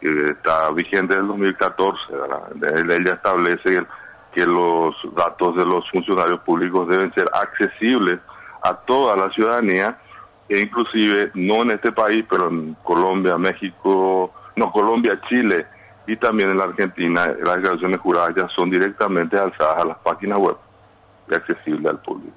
que está vigente del 2014, ¿verdad? Ella establece que los datos de los funcionarios públicos deben ser accesibles a toda la ciudadanía, e inclusive no en este país, pero en Colombia, México, Colombia, Chile y también en la Argentina, las declaraciones juradas ya son directamente alzadas a las páginas web y accesibles al público.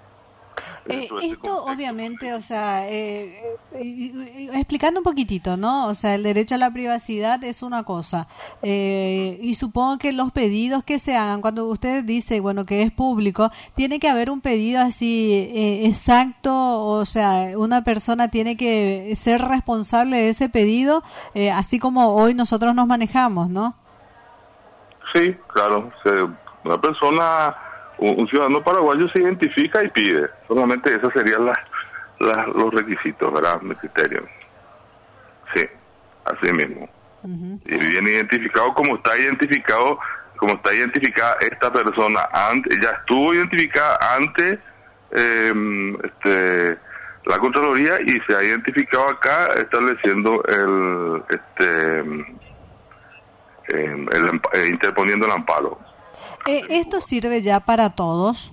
Esto obviamente, o sea, explicando un poquitito, ¿no? O sea, el derecho a la privacidad es una cosa, y supongo que los pedidos que se hagan, cuando usted dice, bueno, que es público, tiene que haber un pedido así exacto, o sea, una persona tiene que ser responsable de ese pedido, así como hoy nosotros nos manejamos, ¿no? Sí, claro, una persona... Un ciudadano paraguayo se identifica y pide. Solamente esos serían los requisitos, ¿verdad? Mi criterio. Sí, así mismo. Uh-huh. Y bien identificado como está identificada esta persona. Ya estuvo identificada ante la Contraloría y se ha identificado acá estableciendo interponiendo el amparo. ¿Esto sirve ya para todos?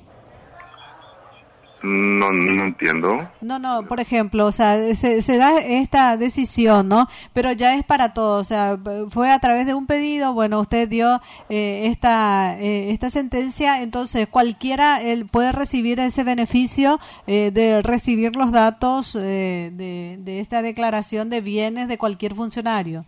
No entiendo. No, por ejemplo, o sea, se da esta decisión, ¿no? Pero ya es para todos, o sea, fue a través de un pedido, bueno, usted dio esta sentencia, entonces cualquiera puede recibir ese beneficio de recibir los datos de esta declaración de bienes de cualquier funcionario.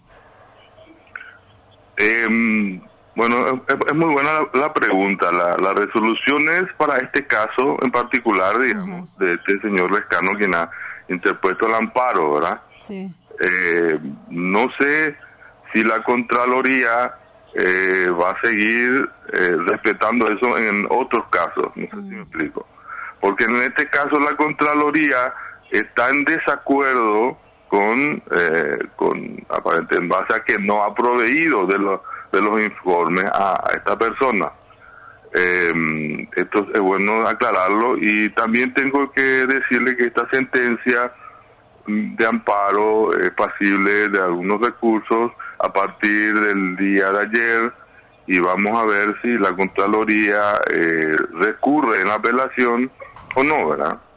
Bueno, es muy buena la pregunta. La resolución es para este caso en particular, digamos, uh-huh, de este señor Lescano, quien ha interpuesto el amparo, ¿verdad? Sí. No sé si la Contraloría va a seguir respetando eso en otros casos, no sé si me explico. Porque en este caso la Contraloría está en desacuerdo con aparentemente en base a que no ha proveído de los informes a esta persona. Esto es bueno aclararlo, y también tengo que decirle que esta sentencia de amparo es pasible de algunos recursos a partir del día de ayer, y vamos a ver si la Contraloría recurre en la apelación o no, ¿verdad?